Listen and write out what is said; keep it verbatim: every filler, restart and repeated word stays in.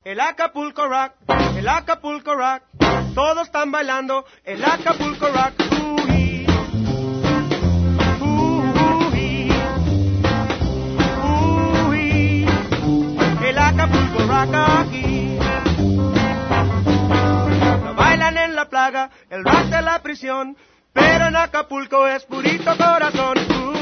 el Acapulco Rock, el Acapulco Rock. Todos están bailando el Acapulco Rock. Uy, uy, uy, el Acapulco Rock aquí. Lo bailan en la plaga, el rock de la prisión, pero en Acapulco es purito corazón. Uy,